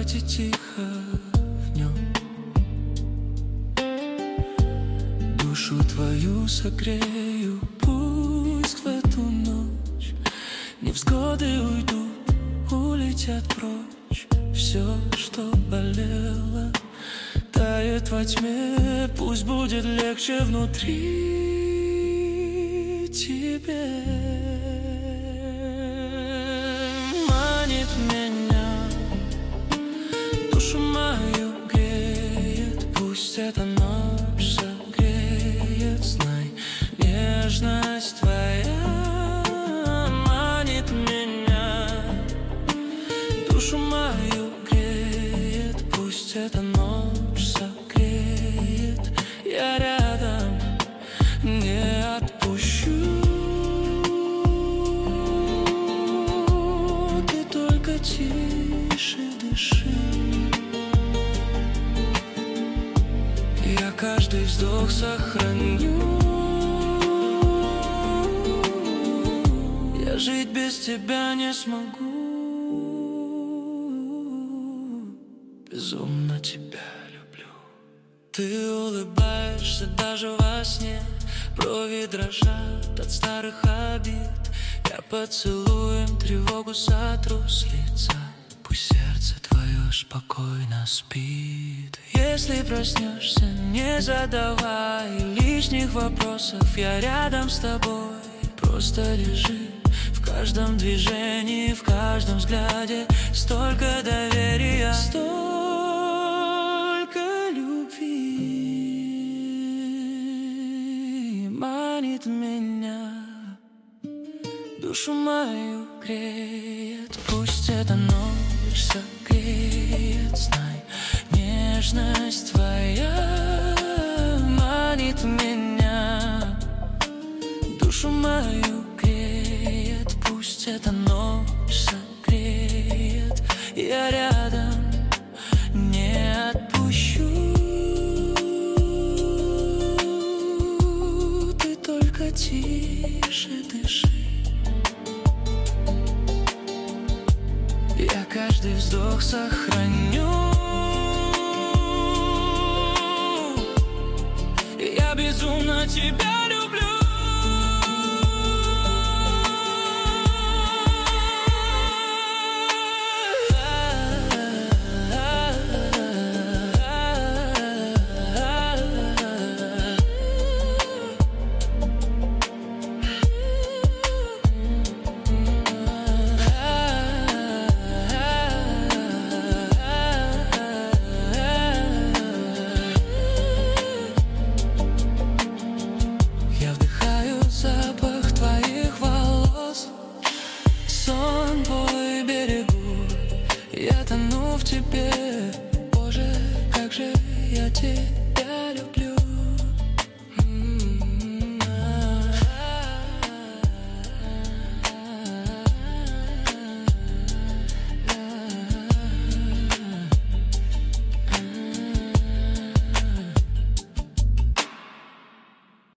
кровати тихо в нем. Душу твою согрею, пусть в эту ночь невзгоды уйдут, улетят прочь. Все, что болело, тает во тьме. Пусть будет легче внутри тебе. Манит меня, душу мою греет. Пусть эта ночь согреет. Знай, нежность твоя манит меня, душу мою греет. Пусть эта ночь согреет. Я рядом, не отпущу. Ты только тише дыши. Я каждый вздох сохраню. Я жить без тебя не смогу. Безумно тебя люблю. Ты улыбаешься даже во сне. Брови дрожат от старых обид. Я поцелуем тревогу сотру с лица. Пусть сердце твое спокойно спит. Если проснешься, не задавай лишних вопросов. Я рядом с тобой, просто лежи. В каждом движении, в каждом взгляде столько доверия, столько любви. Манит меня, душу мою греет. Пусть эта ночь согреет. Знай, нежность твоя манит меня, душу мою греет. Пусть эта ночь согреет. Я рядом, не отпущу. Ты только тише дыши. Я каждый вздох сохраню. Я безумно тебя люблю. Сон твой берегу, я тону в тебе. Боже, как же я тебе